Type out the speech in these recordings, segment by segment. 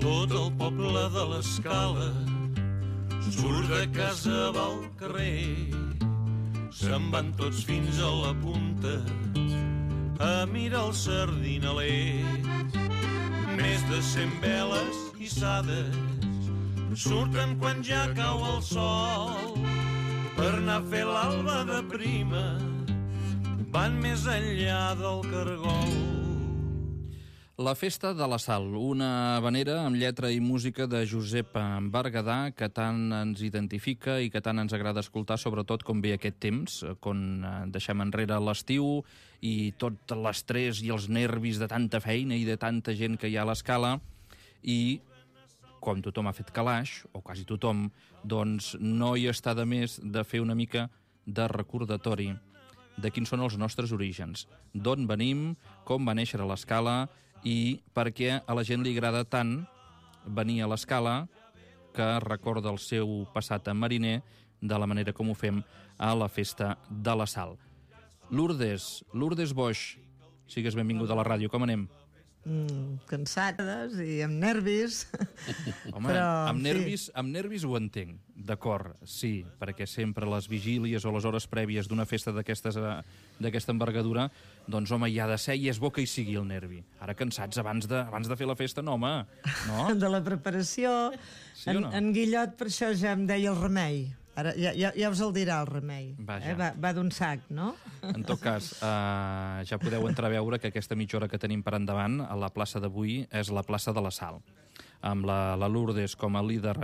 Tot el poble de l'Escala surt de casa al carrer, se'n van tots fins a la punta a mirar els sardinalers. Més de 100 veles hissades surten quan ja cau el sol per anar a fer l'alba de prima, van més enllà del cargol. La Festa de la Sal, una havanera amb lletra i música de Josep Berguedà que tant ens identifica i que tant ens agrada escoltar, sobretot com ve aquest temps, quan deixem enrere l'estiu i tot l'estrès i els nervis de tanta feina i de tanta gent que hi ha a l'Escala, i com tothom ha fet calaix, o quasi tothom, doncs no hi està de més de fer una mica de recordatori de quins són els nostres orígens, d'on venim, com va néixer a l'Escala i per què a la gent li agrada tant venir a l'Escala, que recorda el seu passat en mariner de la manera com ho fem a la Festa de la Sal. Lourdes Boix, sigues benvinguda a la ràdio, com anem? Cansades i amb nervis. Home, però, amb nervis ho entenc, d'acord, sí, perquè sempre les vigílies o les hores prèvies d'una festa d'aquesta envergadura, doncs home, hi ha de ser i és bo que hi sigui el nervi. Ara cansats abans de fer la festa, no home, no? De la preparació, sí no? En Guillot per això ja em deia el remei. Ara ja us el dirà el remei. Va d'un sac, no? En tot cas, ja podeu entreveure que aquesta mitja hora que tenim per endavant a la plaça d'avui és la plaça de la Sal, amb la Lourdes com a líder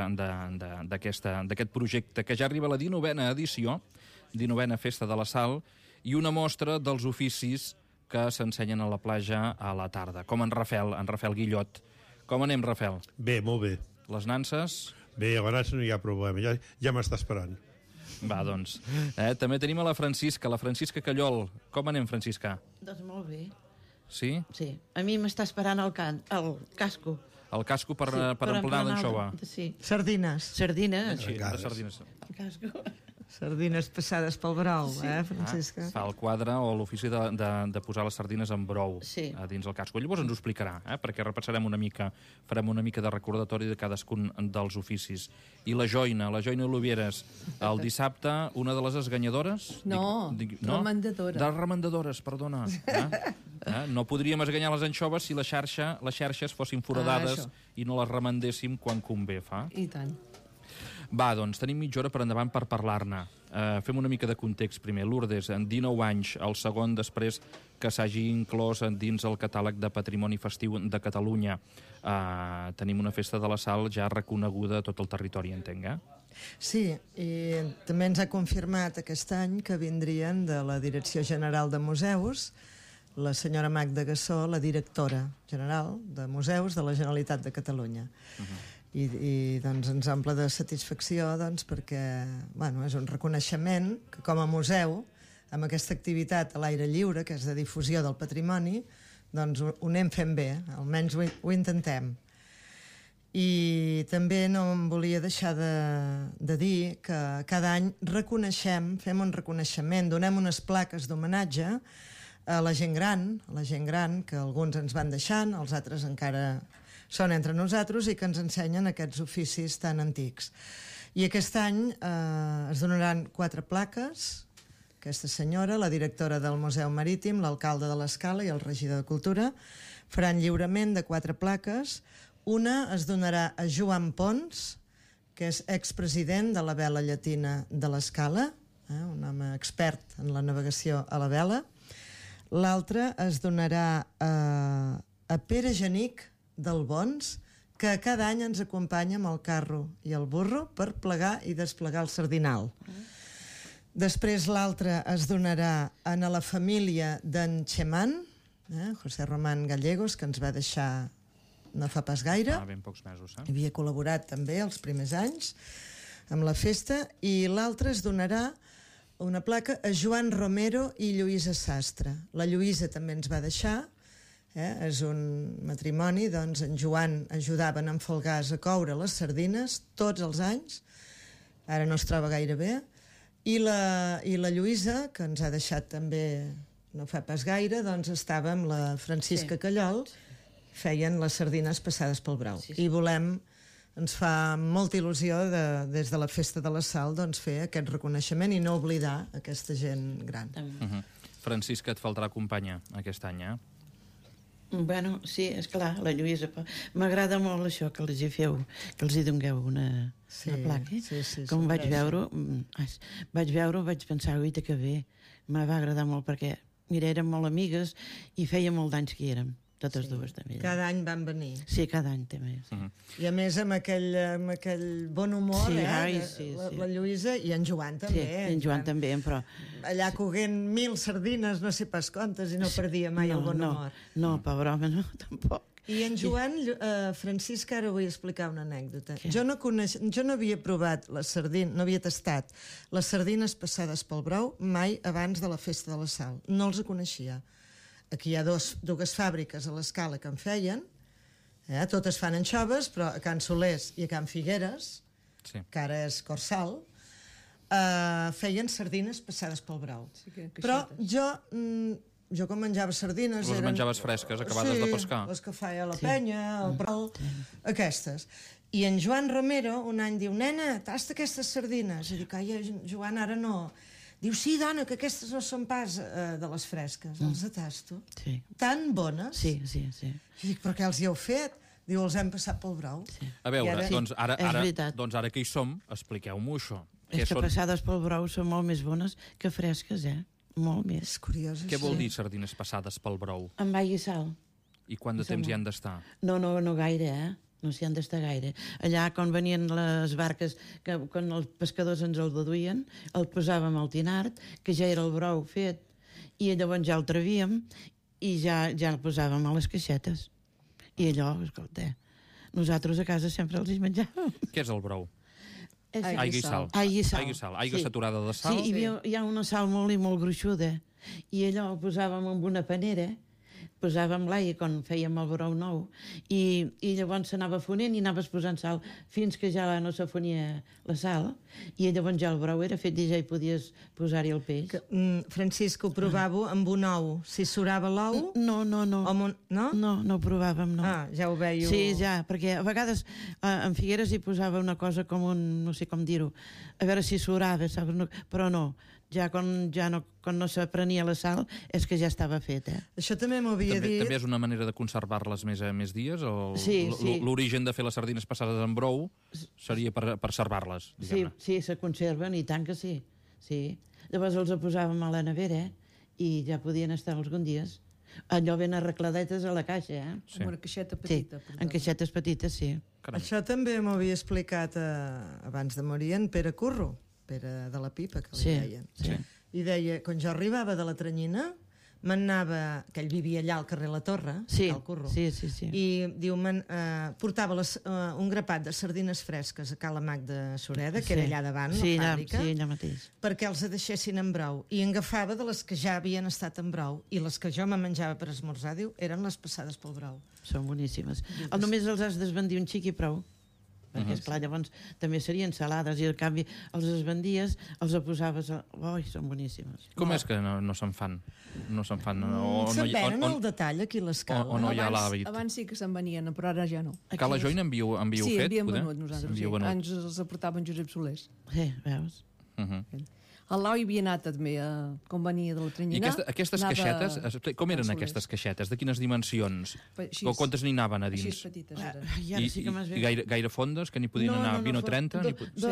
d'aquest projecte que ja arriba a la 19a edició, 19a Festa de la Sal, i una mostra dels oficis que s'ensenyen a la platja a la tarda, com en Rafel Guillot. Com anem, Rafel? Bé, molt bé. Les nanses? Bé, a nanses no hi ha problema, ja m'està esperant. Va, doncs. També tenim a la Francisca Callol. Com anem, Francisca? Doncs molt bé. Sí? Sí. A mi m'està esperant el casco. El casco per emplenar l'anxova? Sí. Sardines. Sardines. Sí, de sardines. El casco. Sardines passades pel brou, sí. Francisca? Fa el quadre o l'ofici de posar les sardines en brou dins el casco. Llavors ens ho explicarà, perquè repassarem una mica, farem una mica de recordatori de cadascun dels oficis. I la Joina Olivieres, el dissabte, una de les esganyadores? No, remendadores. De remendadores, perdona. No podríem esganyar les anxoves si les xarxes fossin foradades i no les remendéssim quan convé, fa? I tant. Va, doncs, tenim mitja hora per endavant per parlar-ne. Fem una mica de context primer. Lourdes, en 19 anys, el segon després que s'hagi inclòs dins el catàleg de Patrimoni Festiu de Catalunya. Tenim una Festa de la Sal ja reconeguda a tot el territori, entenc, Sí, i també ens ha confirmat aquest any que vindrien de la Direcció General de Museus la senyora Magda Gassó, la directora general de Museus de la Generalitat de Catalunya. I doncs ens omple de satisfacció perquè és un reconeixement que com a museu, amb aquesta activitat a l'aire lliure, que és de difusió del patrimoni, doncs ho anem fent bé, almenys ho intentem. I també no em volia deixar de dir que cada any fem un reconeixement, donem unes plaques d'homenatge a la gent gran, que alguns ens van deixant, els altres encara són entre nosaltres i que ens ensenyen aquests oficis tan antics. I aquest any es donaran 4 plaques. Aquesta senyora, la directora del Museu Marítim, l'alcalde de l'Escala i el regidor de Cultura faran lliurament de 4 plaques. Una es donarà a Joan Pons, que és expresident de la vela llatina de l'Escala, un home expert en la navegació a la vela. L'altra es donarà a Pere Genic del Bons, que cada any ens acompanya amb el carro i el burro per plegar i desplegar el sardinal. Després l'altra es donarà a la família d'en Cheman, José Román Gallegos, que ens va deixar no fa pas gaire. Ben pocs mesos. Havia col·laborat també els primers anys amb la festa. I l'altra es donarà una placa a Joan Romero i Lluïsa Sastre. La Lluïsa també ens va deixar, és un matrimoni, doncs en Joan ajudaven en Falgàs a coure les sardines tots els anys, ara no es troba gaire bé, i la Lluïsa, que ens ha deixat també no fa pas gaire, doncs estava amb la Francisca Callol feien les sardines passades pel brou. I volem, ens fa molta il·lusió des de la Festa de la Sal doncs, fer aquest reconeixement i no oblidar aquesta gent gran. Francisca, et faltarà companya aquest any, Bueno, sí, esclar, la Lluïsa. M'agrada molt això que els hi feu, que els hi dongueu una placa. Com vaig veure, vaig pensar, uita, que bé. Me va agradar molt perquè, mira, érem molt amigues i feia molt d'anys que hi érem. Totes dues, també. Cada any van venir. Sí, cada any, també. I a més, amb aquell bon humor, la Lluïsa i en Joan, també. Sí, en Joan també, però... Allà coguent 1000 sardines, no sé pas quantes, i no perdia mai el bon humor. No, pobre home, no, tampoc. I en Joan, Francisca, ara vull explicar una anècdota. Jo no havia provat les sardines, no havia tastat les sardines passades pel brou mai abans de la Festa de la Sal. No els coneixia. Aquí hi ha dues fàbriques a l'Escala que en feien, totes fan anxoves, però a Can Solers i a Can Figueres, que ara és Corsal, feien sardines passades pel brou. Però jo quan menjava sardines... Les menjaves fresques, acabades de pescar. Sí, les que feia la penya, el pral, aquestes. I en Joan Romero un any diu, nena, tasta aquestes sardines. I dic, ai, Joan, ara no... Diu, sí, dona, que aquestes no són pas de les fresques. Els atasto. Sí. Tan bones. Sí. I dic, però què els hi heu fet? Diu, els hem passat pel brou. Sí. A veure, doncs ara que hi som, expliqueu-m'ho això. És que passades pel brou són molt més bones que fresques, Molt més. És curiós, Què vol dir sardines passades pel brou? Amb aigua i sal. I quant de temps hi han d'estar? No gaire, No s'hi han d'estar gaire. Allà, quan venien les barques, quan els pescadors ens el deduïen, el posàvem al tinart, que ja era el brou fet, i llavors ja el travíem i ja el posàvem a les caixetes. I allò, escolta, nosaltres a casa sempre els hi menjàvem. Què és el brou? Aigua i sal. Aigua saturada de sal. Sí, hi ha una sal molt gruixuda, i allò ho posàvem en una panera, posàvem l'aigua quan fèiem el brou nou i llavors s'anava fonent i anaves posant sal fins que ja no s'afonia la sal i llavors ja el brou era fet i ja hi podies posar-hi el peix. Francisca, ho provàveu amb un ou. Si surava l'ou... No. No? No ho provàvem, no. Ja ho veieu. Sí, ja, perquè a vegades en Figueres hi posava una cosa com no sé com dir-ho, a veure si surava, saps? Però no. Ja quan no s'aprenia la sal és que ja estava fet, Això també m'ho havia dit... També és una manera de conservar-les més dies? O sí. L'origen de fer les sardines passades en brou seria per servar-les, diguem-ne? Sí, se conserven, i tant que sí. Llavors els posàvem a la nevera i ja podien estar alguns dies. Allò ben arregladetes a la caixa, Sí. Amb una caixeta petita. Sí, en caixetes petites, sí. Caram. Això també m'ho havia explicat abans de morir en Pere Curro, Pere de la Pipa, que li deien. Sí. I deia, quan jo arribava de la Tranyina, m'anava, que ell vivia allà al carrer La Torre, al Curro, sí. I diu, portava un grapat de sardines fresques a Cala Mac de Sureda, que era allà davant, la fàbrica, allà mateix, perquè els deixessin en brou, i agafava de les que ja havien estat en brou, i les que jo me menjava per esmorzar, diu, eren les passades pel brou. Són boníssimes. Només els has d'esbandir un xic i prou, perquè, esclar, llavors també serien salades i, al canvi, els esbandies, els posaves... són boníssimes. Com és que no se'n fan? Se'n venen al detall aquí a l'Escala. O no hi ha l'hàbit? Abans sí que se'n venien, però ara ja no. Cala Join envieu fet? Sí, havíem venut nosaltres. Ens els aportaven Josep Solers. Sí, veus? El Lau hi havia anat també, com venia de la Tranyina. I aquestes caixetes, com eren aquestes caixetes? De quines dimensions? Quantes n'hi anaven a dins? Així petites eren. I gaire fondes, que n'hi podien anar 20 o 30?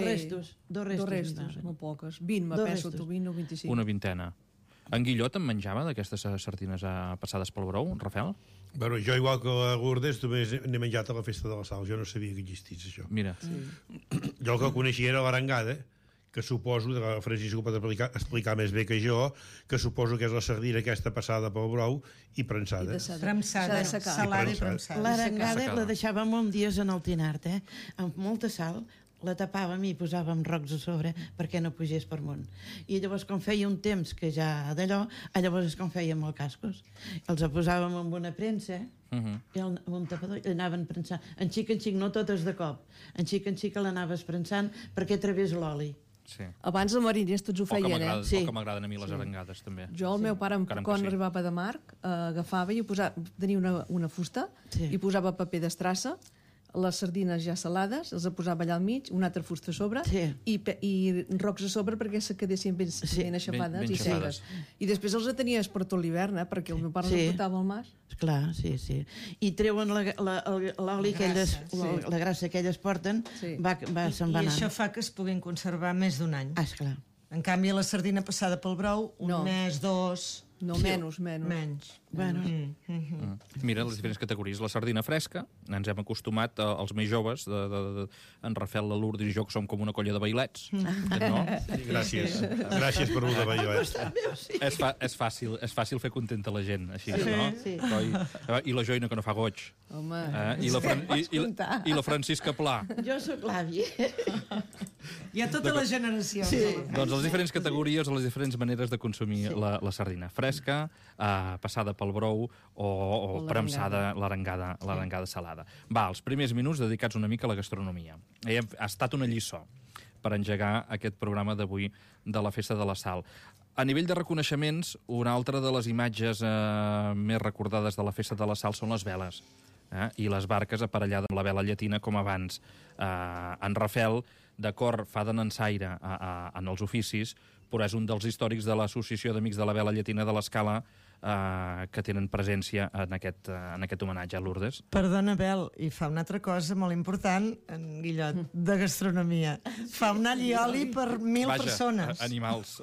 Dos restos, molt poques. 20, me penso, 20 o 25. Una vintena. En Guillot en menjava d'aquestes sardines passades pel brou, Rafael? Bueno, jo, igual que a Lourdes, només n'he menjat a la Festa de la Sal. Jo no sabia que existís això. Mira. Jo el que coneixia era l'arengada, que suposo, el Francisco pot explicar més bé que jo, que suposo que és la sardina aquesta passada pel brou i premsada. Premsada, salada i premsada. L'arengada la deixàvem uns dies en el tinart, amb molta sal, la tapàvem i posàvem rocs a sobre perquè no pugés per munt. I llavors, quan feia un temps que ja d'allò, llavors és com fèiem els cascos. Els posàvem amb una premsa i amb un tapador i anaven premsant. En xic, no totes de cop. En xic l'anaves premsant perquè través l'oli. Sí. Abans els mariners tots ho feien, O Sí. que m'agraden a mi les arengades, també. Jo, el meu pare, Encara quan que sí. arribava de mar, agafava i tenia una fusta Sí. i posava paper d'estrassa, les sardines ja salades, els posava allà al mig, una altra fusta a sobre Sí. i rocs a sobre perquè se quedessin ben aixafades ben i xafades. seques. I després els tenies per tot l'hivern, perquè el meu pare els portava al mar. Clar, sí, sí. I treuen l'oli que elles, grassa, la grassa que elles porten, Sí. se'n I va això anant. fa que es puguin conservar més d'un any. Ah, esclar. En canvi, la sardina passada pel brou, un No. mes, dos... No, menys. Menys. Bueno, Mira, les diferents categories. La sardina fresca, ens hem acostumat, els més joves, en Rafel, la Lourdes i jo, que som com una colla de bailets. No? Gràcies. Gràcies per un de Baioet. És fàcil fer contenta la gent, així, no? Sí. I la Joina, que no fa goig. Home, I la Francisca Pla. jo sóc l'àvia. Hi ha totes les generacions. Sí. Doncs les diferents categories o les diferents maneres de consumir la sardina. Fresca, passada pel brou o premsada, l'arengada salada. Va, els primers minuts dedicats una mica a la gastronomia. Ha estat una lliçó per engegar aquest programa d'avui de la Festa de la Sal. A nivell de reconeixements, una altra de les imatges més recordades de la Festa de la Sal són les veles. I les barques aparellades amb la vela llatina com abans. En Rafel, d'acord, fa de nansaire en els oficis, però és un dels històrics de l'Associació d'Amics de la Vela Llatina de l'Escala que tenen presència en aquest homenatge a Lourdes. Perdona, Bel, i fa una altra cosa molt important, en Guillot, de gastronomia. Fa un all i oli per 1.000 persones. Animals.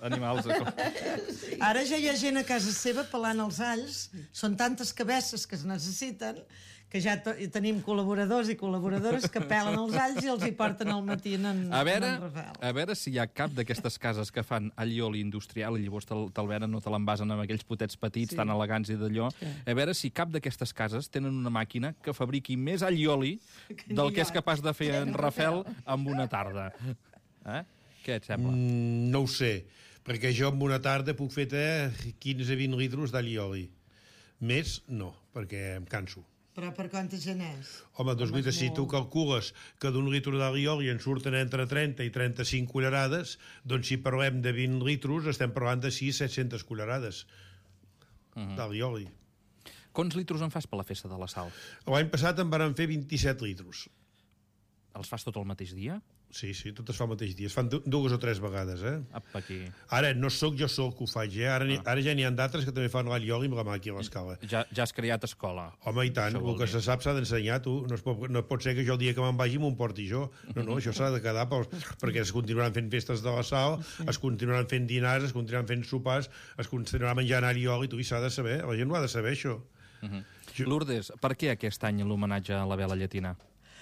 Ara ja hi ha gent a casa seva pelant els alls. Són tantes cabesses que es necessiten que ja tenim col·laboradors i col·laboradores que pelen els alls i els hi porten al matí en Rafel. A veure si hi ha cap d'aquestes cases que fan all i oli industrial i llavors te'l venen o te l'envasen amb aquells potets petits tan elegants i d'allò. A veure si cap d'aquestes cases tenen una màquina que fabriqui més all i oli del que és capaç de fer en Rafel en una tarda. Què et sembla? No ho sé, perquè jo en una tarda puc fer 15-20 litres d'all i oli. Més, no, perquè em canso. Però per quanta gent és? Home, doncs guaita, si tu calcules que d'un litre d'all i oli en surten entre 30 i 35 cullerades, doncs si parlem de 20 litres estem parlant de 600-700 cullerades d'all i oli. Quants litros en fas per la Festa de la Sal? L'any passat en van fer 27 litres. Els fas tot el mateix dia? Sí, tot es fa el mateix dia. Es fan 2 o 3 vegades, Apa, aquí. Ara, no sóc jo sol que ho faig, Ara ja n'hi ha d'altres que també fan l'all i oli amb la màquina a l'escala. Ja has creat escola. Home, i tant, el que se sap s'ha d'ensenyar, tu. No pot ser que jo el dia que me'n vagi m'ho porti jo. No, això s'ha de quedar perquè es continuaran fent festes de la sal, es continuaran fent dinars, es continuaran fent sopars, es continuarà menjant all i oli, tu, i s'ha de saber, la gent ho ha de saber, això. Lourdes, per què aquest any l'homenatge a la vela llatina?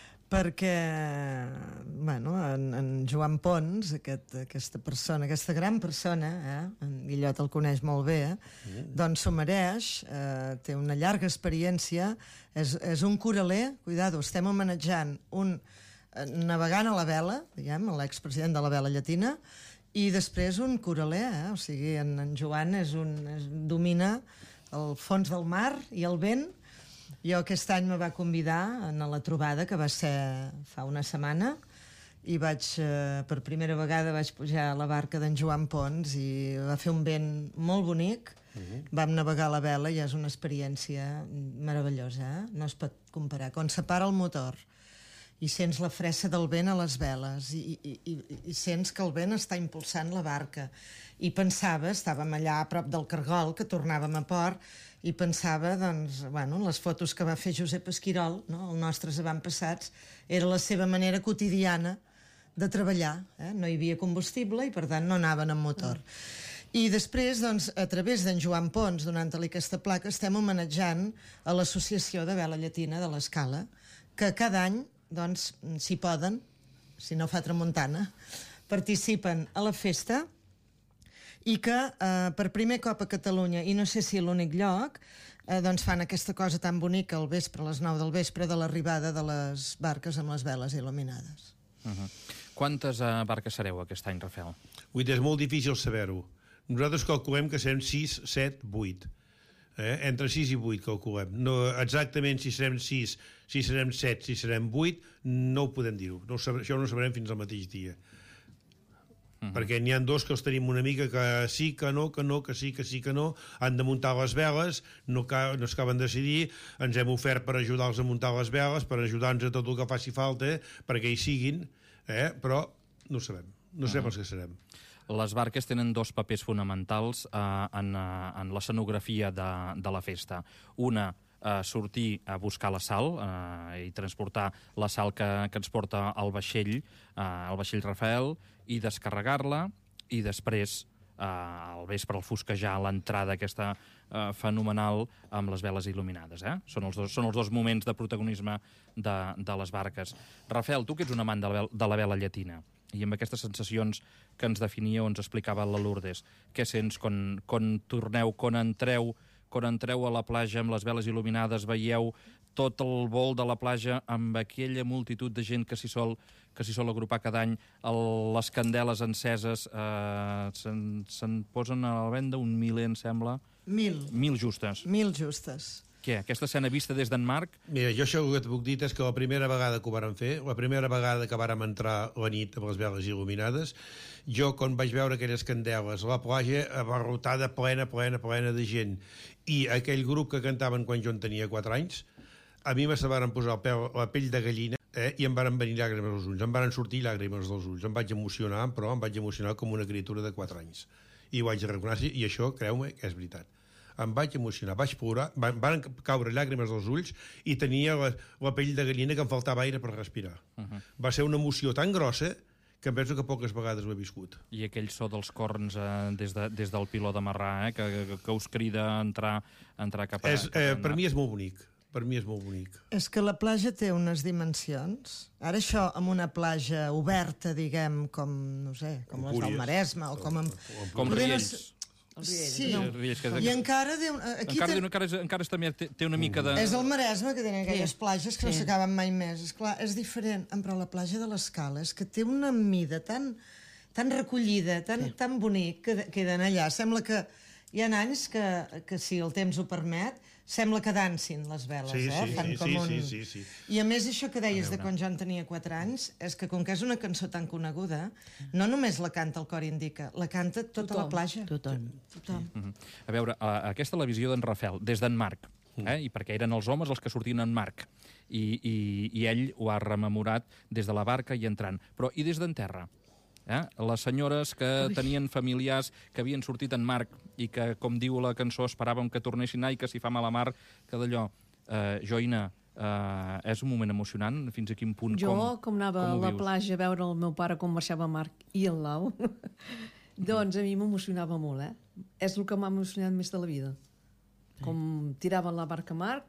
Perquè, bueno, en Joan Pons, aquesta persona, aquesta gran persona, en Guillot el coneix molt bé, doncs s'ho mereix, té una llarga experiència, és un coraler, cuidado, estem homenatjant navegant a la vela, diguem, l'expresident de la vela llatina, i després un coraler, o sigui, en Joan domina el fons del mar i el vent. Jo aquest any me va convidar a la trobada, que va ser fa una setmana, i per primera vegada vaig pujar a la barca d'en Joan Pons i va fer un vent molt bonic. Vam navegar a la vela i és una experiència meravellosa, no es pot comparar. Quan se para el motor i sents la fressa del vent a les veles i sents que el vent està impulsant la barca, i pensava, estàvem allà a prop del cargol, que tornàvem a port, i pensava, doncs, bueno, les fotos que va fer Josep Esquirol, no? Els nostres avantpassats, era la seva manera quotidiana de treballar. No hi havia combustible i, per tant, no anaven amb motor. I després, doncs, a través d'en Joan Pons, donant-li aquesta placa, estem homenatjant a l'Associació de Vela Llatina de l'Escala, que cada any, doncs, si poden, si no fa tramuntana, participen a la festa i que per primer cop a Catalunya, i no sé si a l'únic lloc, doncs fan aquesta cosa tan bonica al vespre, a les 9 del vespre, de l'arribada de les barques amb les veles il·luminades. Quantes barques sereu aquest any, Rafel? És molt difícil saber-ho. Nosaltres calculem que serem 6, 7, 8. Entre 6 i 8 calculem. No, exactament si serem 6, si serem 7, si serem 8, no ho podem dir-ho. Això no ho sabrem fins al mateix dia. perquè n'hi ha dos que els tenim una mica que sí, que no, que sí, que no, han de muntar les veles, no es acaben de decidir, ens hem ofert per ajudar-los a muntar les veles, per ajudar-nos a tot el que faci falta, perquè hi siguin, però no sabem els que serem. Les barques tenen dos papers fonamentals en l'escenografia de la festa. Una, sortir a buscar la sal i transportar la sal que ens porta el vaixell Rafael, i descarregar-la, i després, al vespre, al fosquejar, l'entrada aquesta fenomenal amb les veles il·luminades. Són els dos moments de protagonisme de les barques. Rafael, tu que ets un amant de la vela llatina, i amb aquestes sensacions que ens definia o ens explicava la Lourdes, què sents quan torneu, quan entreu a la platja amb les veles il·luminades, veieu tot el vol de la platja amb aquella multitud de gent que s'hi sol agrupar cada any, les candeles enceses, se'n posen a la venda un miler, em sembla. 1.000 justes. 1.000 justes. Què, aquesta escena vista des d'en Marc? Mira, jo això que et puc dir és que la primera vegada que ho vàrem fer, la primera vegada que vàrem entrar la nit amb les veles il·luminades, jo, quan vaig veure aquelles candeles, la platja abarrotada plena de gent, i aquell grup que cantaven quan jo en tenia 4 anys, a mi me se varen posar la pell de gallina, i em varen venir llàgrimes als ulls, em varen sortir llàgrimes dels ulls, em vaig emocionar, però em vaig emocionar com una criatura de 4 anys. I ho vaig reconèixer, i això, creu-me, que és veritat. Em vaig emocionar, vaig plorar, van caure llàgrimes als ulls i tenia la pell de gallina que em faltava aire per respirar. Va ser una emoció tan grossa que em penso que poques vegades ho he viscut. I aquell so dels corns des del piló d'amarrar, que us crida a entrar cap a... Per mi és molt bonic. Per mi és molt bonic. És que la platja té unes dimensions. Ara això, amb una platja oberta, diguem, com, no sé, com les del Maresme, o com Riells. Sí, i encara... Encara també té una mica de... És el Maresme, que tenen aquelles platges que no s'acaben mai més. Esclar, és diferent, però la platja de l'Escala és que té una mida tan recollida, tan bonic, que queden allà. Sembla que hi ha anys que si el temps ho permet, sembla que dansin les veles, Sí. I a més, això que deies de quan jo en tenia 4 anys, és que com que és una cançó tan coneguda, no només la canta el Cor Indica, la canta tota la platja. Tothom. A veure, aquesta la visió d'en Rafael, des d'en Marc, i perquè eren els homes els que sortien en Marc, i ell ho ha rememorat des de la barca i entrant. Però i des d'en terra? Les senyores que tenien familiars que havien sortit en Marc i que, com diu la cançó, esperàvem que tornessin i que si fa mala mar, que d'allò. Joina, és un moment emocionant? Fins a quin punt? Com anava a la platja a veure el meu pare com marxava Marc i el Lau, doncs a mi m'emocionava molt, És el que m'ha emocionat més de la vida. Com tiraven la barca Marc,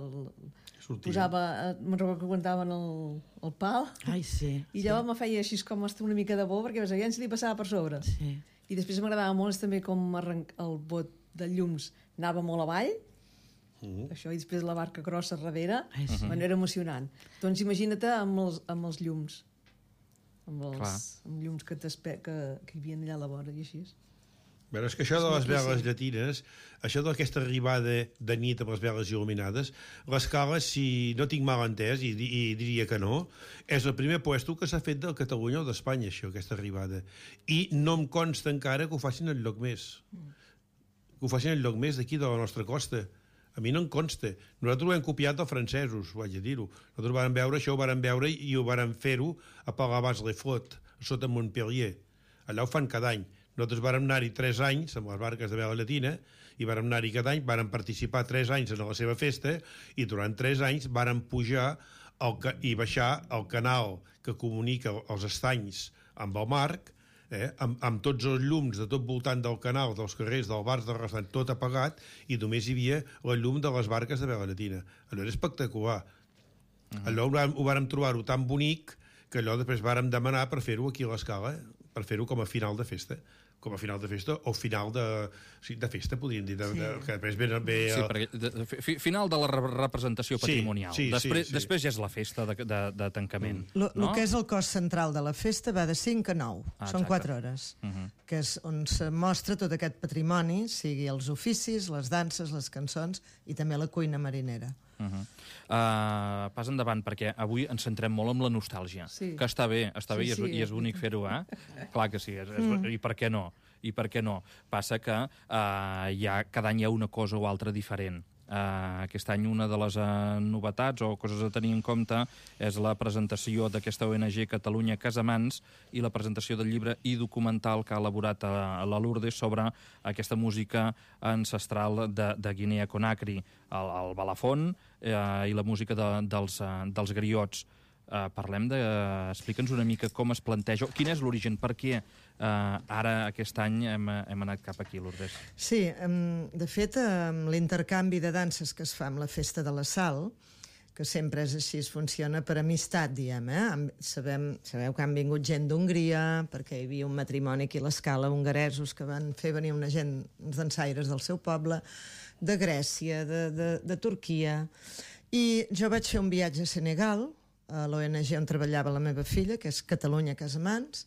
posava, me'n recordo que aguantaven el pal. Ai, sí. I llavors me feia així com una mica de por, perquè aviam si li passava per sobre. Sí. I després m'agradava molt també com el bot de llums anava molt avall, això, i després la barca grossa darrere. Bueno, era emocionant. Doncs imagina't amb els llums, amb llums que hi havia allà a la vora i així. Però és que això de les veles llatines, això d'aquesta arribada de nit amb les veles il·luminades, l'Escala, si no tinc mal entès, i diria que no, és el primer puesto que s'ha fet de Catalunya o d'Espanya, això, aquesta arribada. I no em consta encara que ho facin enlloc més. Que ho facin enlloc més d'aquí, de la nostra costa. A mi no em consta. Nosaltres ho hem copiat dels francesos, ho haig de dir-ho. Nosaltres ho vàrem veure, això ho vàrem veure i ho vàrem fer-ho a Palavas-les-Flottes, sota Montpellier. Allà ho fan cada any. Nosaltres vàrem anar-hi 3 anys amb les barques de vela llatina i vàrem anar-hi cada any, vàrem participar 3 anys en la seva festa i durant 3 anys vàrem pujar i baixar el canal que comunica els estanys amb el Marc, amb tots els llums de tot voltant del canal, dels carrers, dels bars, del restaurant, tot apagat, i només hi havia la llum de les barques de vela llatina. Allò era espectacular. Allò ho vàrem trobar-ho tan bonic que allò després vàrem demanar per fer-ho aquí a l'Escala, per fer-ho com a final de festa. Com a final de festa, o final de festa, podríem dir, que després ve... Final de la representació patrimonial. Després ja és la festa de tancament. El que és el cos central de la festa va de 5 a 9, són 4 hores, que és on se mostra tot aquest patrimoni, sigui els oficis, les danses, les cançons i també la cuina marinera. Pas endavant, perquè avui ens centrem molt en la nostàlgia, que està bé i és bonic fer-ho, Clar que sí, i per què no? Passa que cada any hi ha una cosa o altra diferent. Aquest any una de les novetats o coses a tenir en compte és la presentació d'aquesta ONG Catalunya Casamans i la presentació del llibre i documental que ha elaborat la Lourdes sobre aquesta música ancestral de Guinea Conakry, el balafon i la música dels griots. Explica'ns una mica com es planteja, quin és l'origen, per què ara aquest any hem anat cap aquí, Lourdes. Sí, de fet, l'intercanvi de danses que es fa amb la Festa de la Sal, que sempre és així, funciona per amistat, diem, Sabeu que han vingut gent d'Hongria, perquè hi havia un matrimoni aquí a l'Escala, hongaresos, que van fer venir uns dansaires del seu poble, de Grècia, de Turquia, i jo vaig fer un viatge a Senegal, a l'ONG on treballava la meva filla, que és Catalunya Casamans.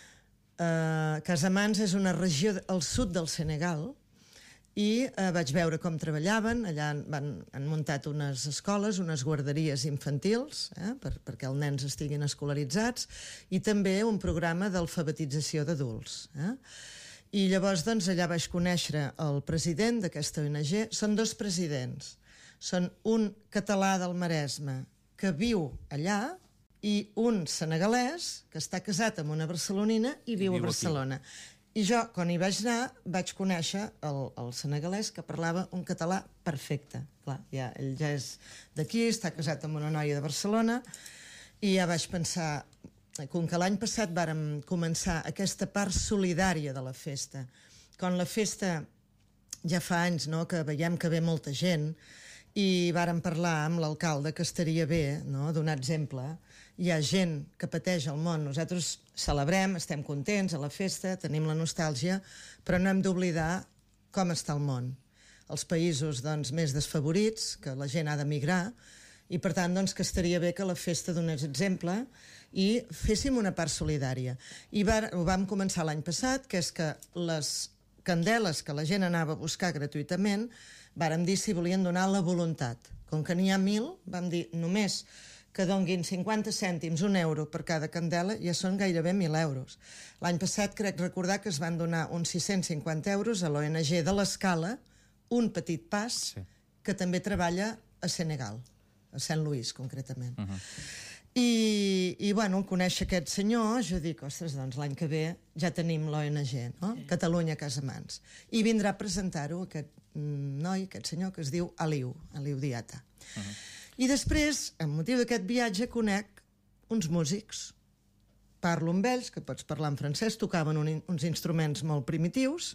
Casamans és una regió al sud del Senegal i vaig veure com treballaven. Allà han muntat unes escoles, unes guarderies infantils, perquè els nens estiguin escolaritzats, i també un programa d'alfabetització d'adults. I llavors allà vaig conèixer el president d'aquesta ONG. Són dos presidents. Són un català del Maresme que viu allà i un senegalès que està casat amb una barcelonina i viu a Barcelona. I jo, quan hi vaig anar, vaig conèixer el senegalès que parlava un català perfecte. Clar, ell ja és d'aquí, està casat amb una noia de Barcelona, i ja vaig pensar, com que l'any passat vàrem començar aquesta part solidària de la festa, quan la festa ja fa anys que veiem que ve molta gent, i vàrem parlar amb l'alcalde que estaria bé donar exemple. Hi ha gent que pateix al món. Nosaltres celebrem, estem contents a la festa, tenim la nostàlgia, però no hem d'oblidar com està el món. Els països més desfavorits, que la gent ha d'emigrar, i per tant que estaria bé que la festa donés exemple i féssim una part solidària. I ho vam començar l'any passat, que és que les candeles que la gent anava a buscar gratuïtament, vàrem dir si volien donar la voluntat. Com que n'hi ha 1.000, vam dir només que donguin 50 cèntims, €1 per cada candela, ja són gairebé 1.000 euros. L'any passat crec recordar que es van donar uns 650 euros a l'ONG de l'Escala, un petit pas, que també treballa a Senegal, a Sant Louis, concretament. I conèixer aquest senyor, jo dic, ostres, l'any que ve ja tenim l'ONG, Catalunya Casamans. I vindrà a presentar-ho aquest noi, aquest senyor, que es diu Aliu Diata. I després, amb motiu d'aquest viatge, conec uns músics. Parlo amb ells, que pots parlar en francès, tocaven uns instruments molt primitius,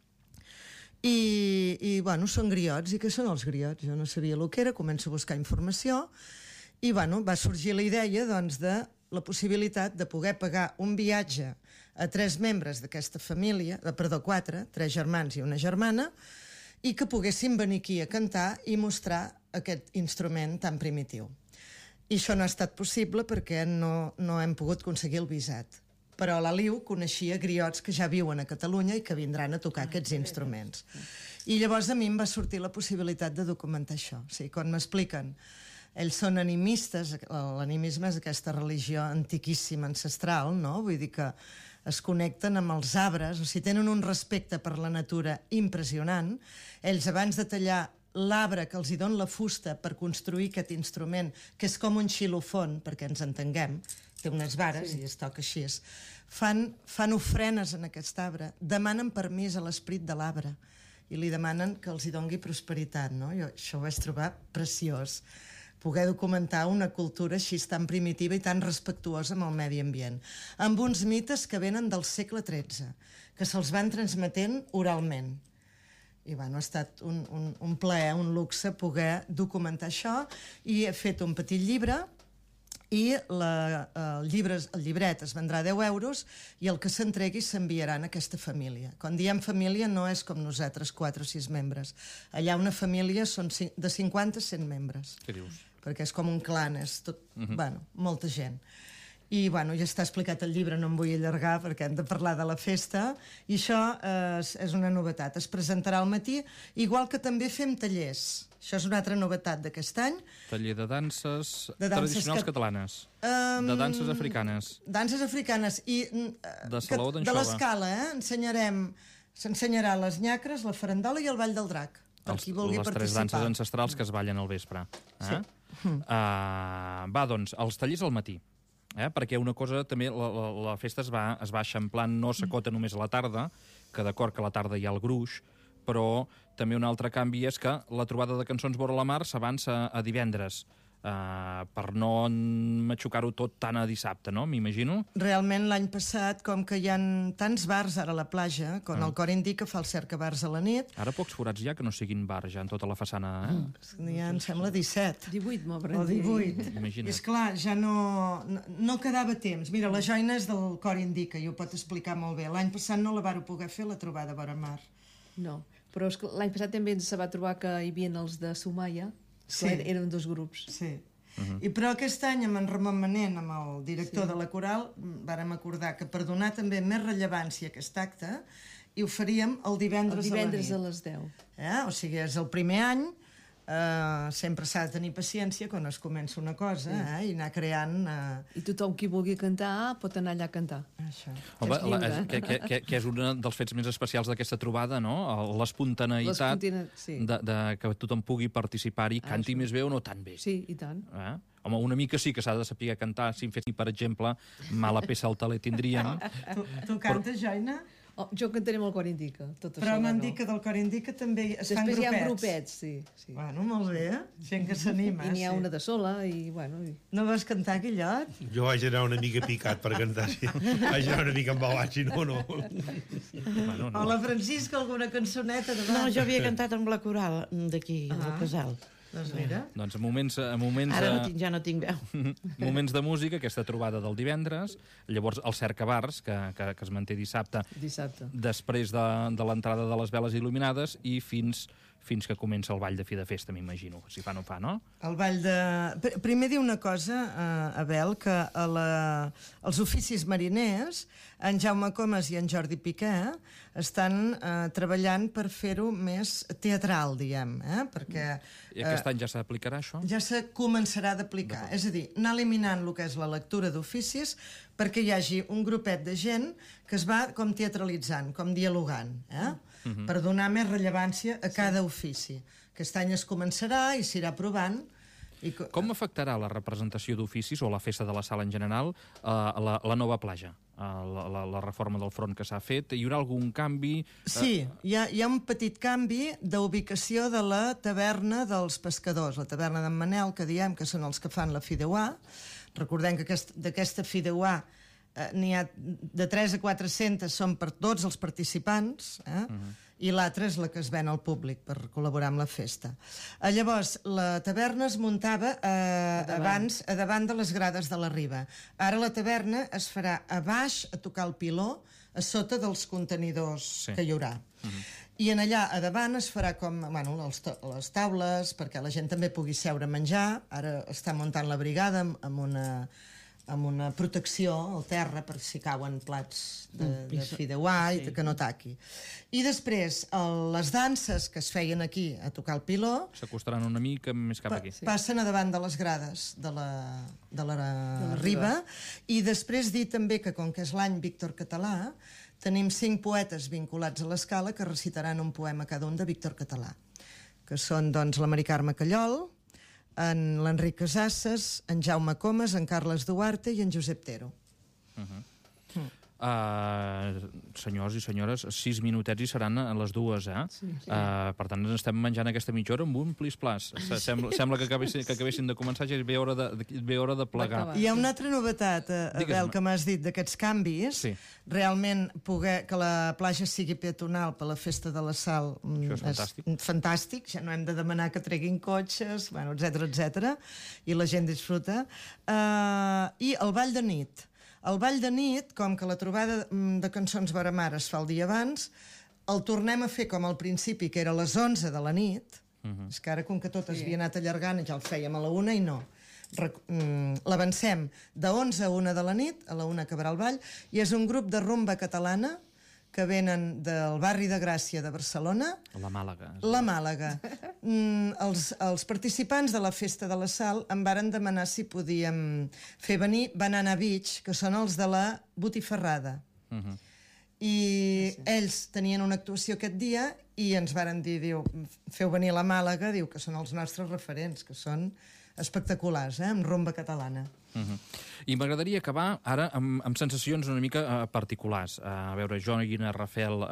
i són griots. I què són els griots? Jo no sabia el que era, començo a buscar informació, i va sorgir la idea de la possibilitat de poder pagar un viatge a 3 membres d'aquesta família, 4, 3 germans i una germana, i que poguessin venir aquí a cantar i mostrar aquest instrument tan primitiu. I això no ha estat possible perquè no hem pogut aconseguir el visat. Però l'Aliu coneixia griots que ja viuen a Catalunya i que vindran a tocar aquests instruments. I llavors a mi em va sortir la possibilitat de documentar això. O sigui, quan m'expliquen, ells són animistes, l'animisme és aquesta religió antiquíssima, ancestral, vull dir que es connecten amb els arbres, o sigui, tenen un respecte per la natura impressionant. Ells, abans de tallar l'arbre que els hi dona la fusta per construir aquest instrument, que és com un xilofon, perquè ens entenguem, té unes vares i es toca així, fan ofrenes en aquest arbre, demanen permís a l'esperit de l'arbre i li demanen que els hi doni prosperitat. Jo això ho vaig trobar preciós, poder documentar una cultura així tan primitiva i tan respectuosa amb el medi ambient, amb uns mites que venen del segle XIII, que se'ls van transmetent oralment. I ha estat un plaer, un luxe poder documentar això, i he fet un petit llibre, i el llibret es vendrà a 10 euros i el que s'entregui s'enviarà a aquesta família. Quan diem família no és com nosaltres, 4 o 6 membres. Allà una família són de 50 a 100 membres. Què dius? Perquè és com un clan, és tot, molta gent. I, bueno, ja està explicat el llibre, no em vull allargar perquè hem de parlar de la festa. I això és una novetat. Es presentarà al matí, igual que també fem tallers. Això és una altra novetat d'aquest any. Taller de danses tradicionals catalanes. De danses africanes. Danses africanes. I de Salou d'Anxova. De l'Escala, s'ensenyarà les nyacres, la farandola i el ball del drac. Per qui vulgui participar. Les 3 danses ancestrals que es ballen al vespre. Sí. Va, doncs, els tallers al matí. Perquè una cosa també, la festa es va eixamplant, no s'acota només a la tarda, que d'acord que a la tarda hi ha el gruix, però també un altre canvi és que la trobada de cançons vora la mar s'avança a divendres, per no matxucar-ho tot tant a dissabte, no? M'imagino. Realment l'any passat, com que hi ha tants bars ara a la platja, com el Cor Indica fa el cercabars a la nit... Ara pocs forats hi ha que no siguin bars ja en tota la façana, Ja em sembla 17. 18, m'ho o 18. Imagina't. I esclar, ja no quedava temps. Mira, la Joina és del Cor Indica i ho pot explicar molt bé. L'any passat no la vàreu poder fer, la trobada vora mar. No, però l'any passat també se va trobar que hi havia els de Sumaia. Sí. Eren 2 grups. Sí. Però aquest any, amb en Ramon Manent, amb el director de la coral, vàrem acordar que per donar també més rellevància a aquest acte, hi ho faríem el divendres a la nit. A les 10. O sigui, és el primer any, sempre s'ha de tenir paciència quan es comença una cosa i anar creant... I tothom qui vulgui cantar pot anar allà a cantar. Això. Home, que és un dels fets més especials d'aquesta trobada, no? L'espontaneïtat de que tothom pugui participar-hi, canti més bé o no tan bé. Sí, i tant. Home, una mica sí que s'ha de saber cantar. Si em fessin, per exemple, mala peça al taler tindríem. Tu cantes, Joina? Jo cantaré amb el Cor Indica. Però m'han dit que del Cor Indica també es fan grupets. Després hi ha grupets, sí. Bueno, molt bé, gent que s'anima. I n'hi ha una de sola, i bueno... No vas cantar, Guillot? Jo vaig anar una mica picat per cantar, sí. Vaig anar una mica embalat, si no. O la Francisca, alguna cançoneta de... No, jo havia cantat amb la coral d'aquí, del Casal. Doncs mira. Doncs moments ara ja no tinc veu. Moments de música, aquesta trobada del divendres, llavors el cercabars, que es manté dissabte. Després de l'entrada de les veles il·luminades i fins que comença el ball de fi de festa, m'imagino. Si fa no fa, no? El ball de... Primer dir una cosa, Abel, que els oficis mariners, en Jaume Comas i en Jordi Piqué, estan treballant per fer-ho més teatral, diguem, perquè... I aquest any ja s'aplicarà, això? Ja se començarà d'aplicar. És a dir, anar eliminant el que és la lectura d'oficis perquè hi hagi un grupet de gent que es va com teatralitzant, com dialogant, per donar més rellevància a cada ofici. Aquest any es començarà i s'irà provant. Com afectarà la representació d'oficis o la festa de la sala en general la nova platja? La reforma del front que s'ha fet? Hi haurà algun canvi? Sí, hi ha un petit canvi d'ubicació de la taverna dels pescadors, la taverna d'en Manel, que diem que són els que fan la fideuà. Recordem que d'aquesta fideuà n'hi ha de 3 a 400 són per tots els participants, i l'altra és la que es ven al públic per col·laborar amb la festa. Llavors, la taverna es muntava abans a davant de les grades de la riba. Ara la taverna es farà a baix, a tocar el piló, a sota dels contenidors que hi haurà. I en allà, a davant, es farà com les taules, perquè la gent també pugui seure a menjar. Ara està muntant la brigada amb una protecció al terra per si cauen plats de fideuà i que no taqui. I després, les danses que es feien aquí a tocar el piló... S'acostaran una mica més cap aquí. Passen a davant de les grades de la riba. I després dir també que, com que és l'any Víctor Català, tenim 5 poetes vinculats a l'escala que recitaran un poema cada un de Víctor Català, que són, doncs, la Mari Carme Callol, en l'Enric Casasses, en Jaume Comas, en Carles Duarte i en Josep Tero. Senyors i senyores, 6 minutets i seran a les 2, per tant ens estem menjant aquesta mitja hora amb un plis-plas. Sembla que acabessin de començar, ja és bé hora de plegar. Hi ha una altra novetat, Abel, que m'has dit d'aquests canvis. Realment que la platja sigui peatonal per la festa de la Sal és fantàstic, ja no hem de demanar que treguin cotxes, etc, i la gent disfruta. I el ball de nit. El ball de nit, com que la trobada de cançons vora mar es fa el dia abans, el tornem a fer com al principi, que era a les 11 de la nit. És que ara, com que tot es havia anat allargant, ja el fèiem a la 1 i no. L'avancem de 11 a 1 de la nit, a la 1 acabarà el ball, i és un grup de rumba catalana que venen del barri de Gràcia de Barcelona. La Màlaga. La Màlaga. Els participants de la Festa de la Sal em varen demanar si podíem fer venir Banana Beach, que són els de la Botifarrada. I ells tenien una actuació aquest dia i ens varen dir, diu, feu venir la Màlaga, diu que són els nostres referents, que són espectaculars, amb rumba catalana. I m'agradaria acabar ara amb sensacions una mica particulars. A veure, Joaquina, Rafael...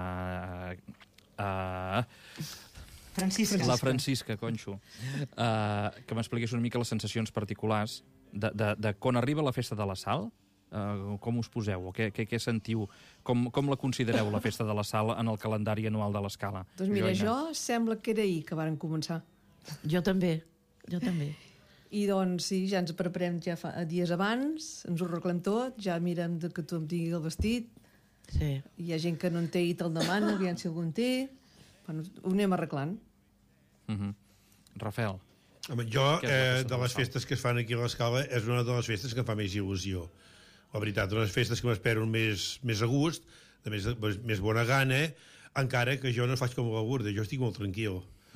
Francisca. La Francisca, conxo. Que m'expliqués una mica les sensacions particulars de quan arriba la Festa de la Sal. Com us poseu? Què sentiu? Com la considereu, la Festa de la Sal, en el calendari anual de l'Escala? Doncs mira, jo sembla que era ahir que varen començar. Jo també. I doncs sí, ja ens preparem ja fa dies abans, ens ho arreglem tot, ja mirem que tothom tingui el vestit. Sí. Hi ha gent que no en té i te'l demana, aviam si algun té. Bueno, ho anem arreglant. Rafael. Home, jo, de les festes que es fan aquí a l'Escala, és una de les festes que em fa més il·lusió. La veritat, unes festes que m'espero més a gust, més bona gana, encara que jo no faig com la Lourdes, jo estic molt tranquil.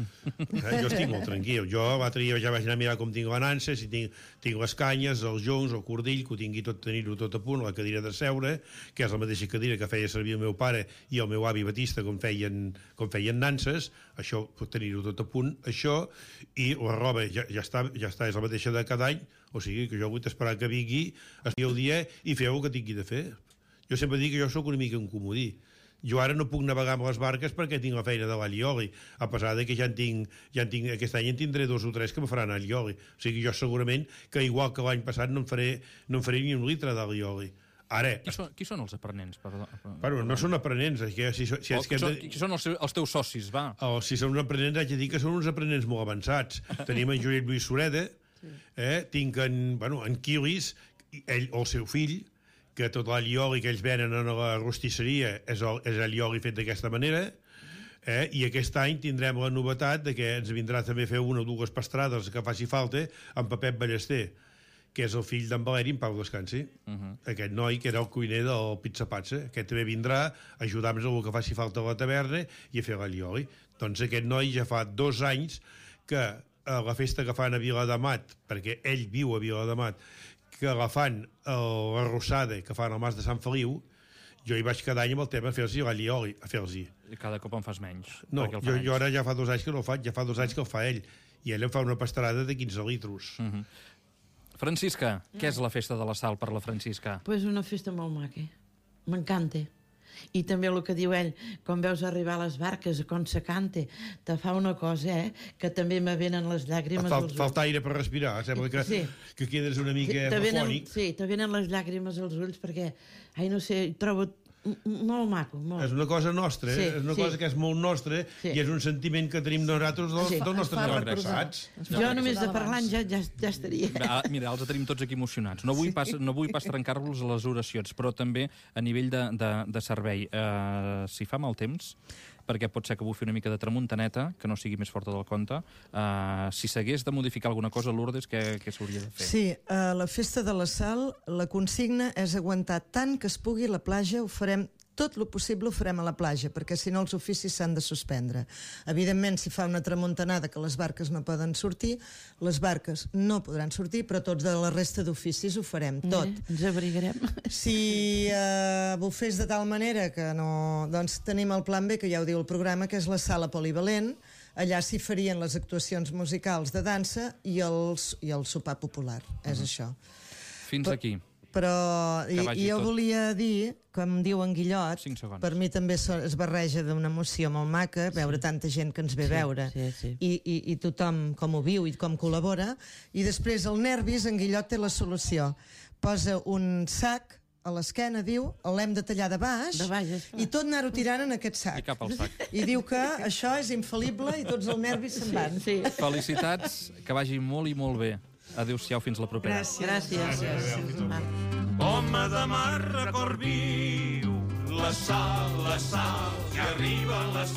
Jo estic molt tranquil. Jo l'altre dia ja vaig anar a mirar com tinc la nansa, si tinc les canyes, els joncs, el cordill, que ho tingui tenir-ho tot a punt, la cadira de seure, que és la mateixa cadira que feia servir el meu pare i el meu avi Batista quan feien nanses, això, tenir-ho tot a punt, això, i la roba ja està, és la mateixa de cada any, o sigui que jo vull esperar que vingui el dia i fer el que tingui de fer. Jo sempre dic que jo sóc una mica un comodí. Jo ara no puc navegar amb les barques perquè tinc la feina de l'allioli, a pesar de que ja en tinc, aquest any en tindré 2 o 3 que me faran allioli. O sigui, jo segurament que igual que l'any passat no en faré ni un litre d'allioli. Ara... Qui són els aprenents? Bueno, no són aprenents. Qui són els teus socis, va? Si són aprenents, haig de dir que són uns aprenents molt avançats. Tenim en Josep Lluís Sureda, tinc en Quilis, ell o el seu fill, que tot l'allioli que ells venen a la rostisseria és allioli fet d'aquesta manera, i aquest any tindrem la novetat de que ens vindrà també a fer 1 o 2 pastrades que faci falta amb Pepet Ballester, que és el fill d'en Valeri, en Pau descansi. Aquest noi que era el cuiner del Pizza Pazza. Aquest també vindrà a ajudar-nos a el que faci falta a la taverna i a fer l'allioli. Doncs aquest noi ja fa 2 anys que a la festa que fan a Viladamat, perquè ell viu a Viladamat, que la fan la Rosada, que fan al Mas de Sant Feliu, jo hi vaig cada any amb el tema a fer-los l'allioli, a fer-los. Cada cop en fas menys. No, jo ara ja fa 2 anys que no el faig, ja fa 2 anys que el fa ell, i ell em fa una pastarada de 15 litros. Francisca, què és la Festa de la Sal per la Francisca? Pues una festa molt maca, m'encanta. I també el que diu ell, quan veus arribar les barques, quan se canta, te fa una cosa, que també me venen les llàgrimes als ulls. Falta aire per respirar, sembla que quedes una mica afònic. Sí, te venen les llàgrimes als ulls perquè, no sé, trobo molt maco, molt. És una cosa nostra, és una cosa que és molt nostra i és un sentiment que tenim nosaltres dels nostres avantpassats. Jo només de parlar ja estaria. Mira, els tenim tots aquí emocionats. No vull pas trencar-vos les oracions, però també a nivell de servei. Si fa mal temps, perquè pot ser que bufi una mica de tramuntaneta, que no sigui més forta del compte, si s'hagués de modificar alguna cosa, Lourdes, què s'hauria de fer? Sí, a la Festa de la Sal la consigna és aguantar tant que es pugui la platja, ho farem tot el possible ho farem a la platja, perquè si no els oficis s'han de suspendre. Evidentment, si fa una tramuntanada que les barques no poden sortir, les barques no podran sortir, però tots de la resta d'oficis ho farem, tot. Ens abrigarem. Si bufés de tal manera que no... Doncs tenim el plan B, que ja ho diu el programa, que és la sala polivalent. Allà s'hi farien les actuacions musicals de dansa i el sopar popular. És això. Fins aquí. Però jo volia dir, com diu en Guillot, per mi també es barreja d'una emoció molt maca veure tanta gent que ens ve a veure i tothom com ho viu i com col·labora, i després el nervis, en Guillot té la solució, posa un sac a l'esquena, diu, l'hem de tallar de baix i tot anar-ho tirant en aquest sac. I cap al sac. I diu que això és infal·lible i tots els nervis se'n van. Felicitats, que vagi molt i molt bé. Adéu-siau, fins la propera. Gràcies. Home de mar, record viu, la sal, que arriba a les